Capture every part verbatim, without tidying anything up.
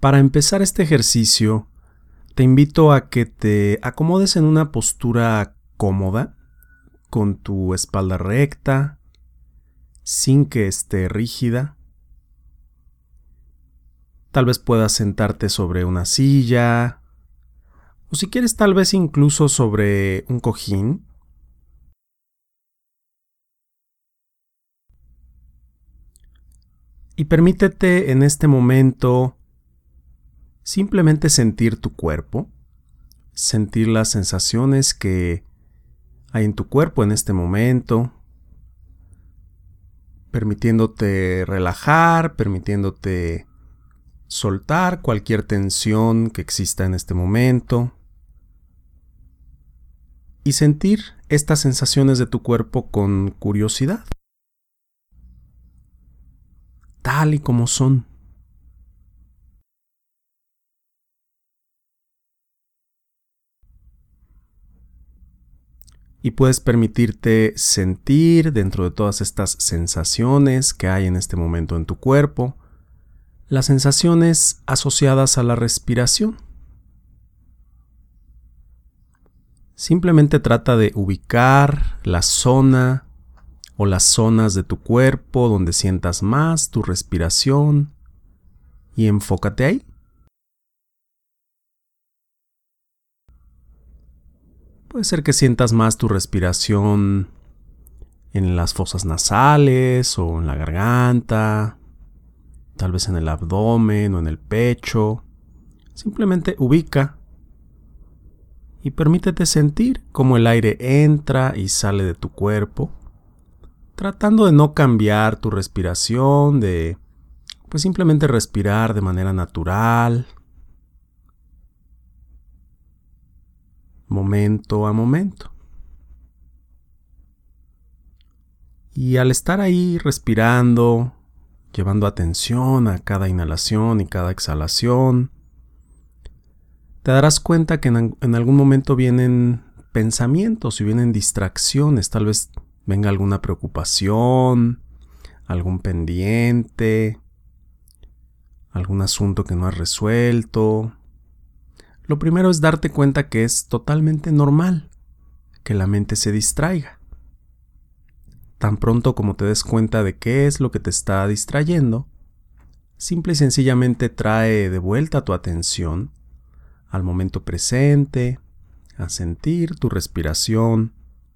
Para empezar este ejercicio, te invito a que te acomodes en una postura cómoda, con tu espalda recta, sin que esté rígida. Tal vez puedas sentarte sobre una silla, o si quieres tal vez incluso sobre un cojín. Y permítete en este momento simplemente sentir tu cuerpo, sentir las sensaciones que hay en tu cuerpo en este momento, permitiéndote relajar, permitiéndote soltar cualquier tensión que exista en este momento y sentir estas sensaciones de tu cuerpo con curiosidad, tal y como son. Y puedes permitirte sentir dentro de todas estas sensaciones que hay en este momento en tu cuerpo, las sensaciones asociadas a la respiración. Simplemente trata de ubicar la zona o las zonas de tu cuerpo donde sientas más tu respiración y enfócate ahí. Puede ser que sientas más tu respiración en las fosas nasales o en la garganta, tal vez en el abdomen o en el pecho. Simplemente ubica y permítete sentir cómo el aire entra y sale de tu cuerpo, tratando de no cambiar tu respiración, de pues simplemente respirar de manera natural, momento a momento. Y al estar ahí respirando, llevando atención a cada inhalación y cada exhalación, te darás cuenta que en, en algún momento vienen pensamientos y vienen distracciones. Tal vez venga alguna preocupación, algún pendiente, algún asunto que no has resuelto. Lo primero es darte cuenta que es totalmente normal que la mente se distraiga. Tan pronto como te des cuenta de qué es lo que te está distrayendo, simple y sencillamente trae de vuelta tu atención al momento presente, a sentir tu respiración.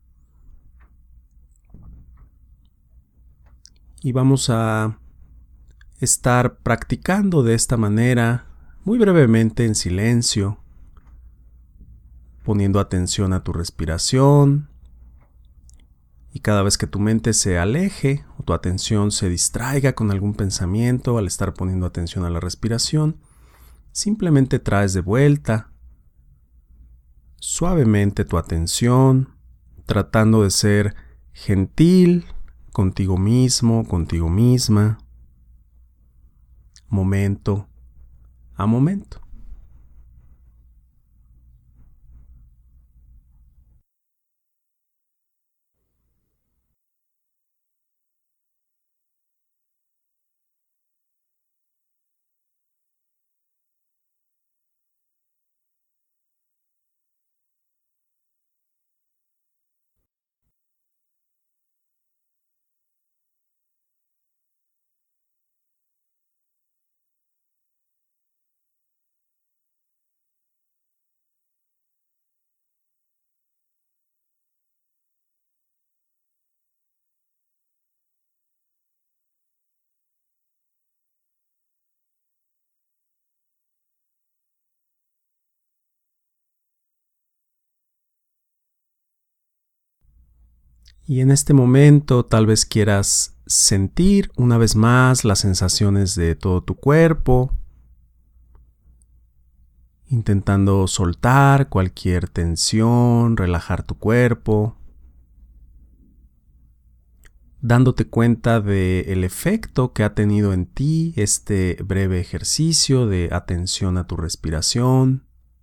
Y vamos a estar practicando de esta manera, muy brevemente en silencio, poniendo atención a tu respiración. Y cada vez que tu mente se aleje o tu atención se distraiga con algún pensamiento al estar poniendo atención a la respiración, simplemente traes de vuelta suavemente tu atención, tratando de ser gentil contigo mismo, contigo misma, momento a momento. Y en este momento tal vez quieras sentir una vez más las sensaciones de todo tu cuerpo, intentando soltar cualquier tensión, relajar tu cuerpo, dándote cuenta del efecto que ha tenido en ti este breve ejercicio de atención a tu respiración.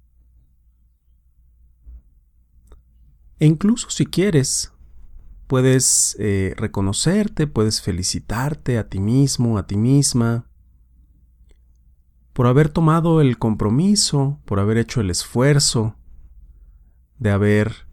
E incluso si quieres, puedes eh, reconocerte, puedes felicitarte a ti mismo, a ti misma, por haber tomado el compromiso, por haber hecho el esfuerzo de haber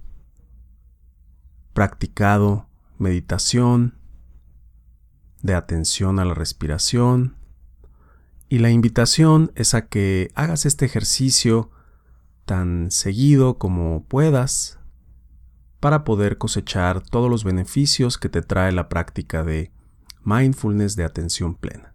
practicado meditación, de atención a la respiración. Y la invitación es a que hagas este ejercicio tan seguido como puedas para poder cosechar todos los beneficios que te trae la práctica de mindfulness de atención plena.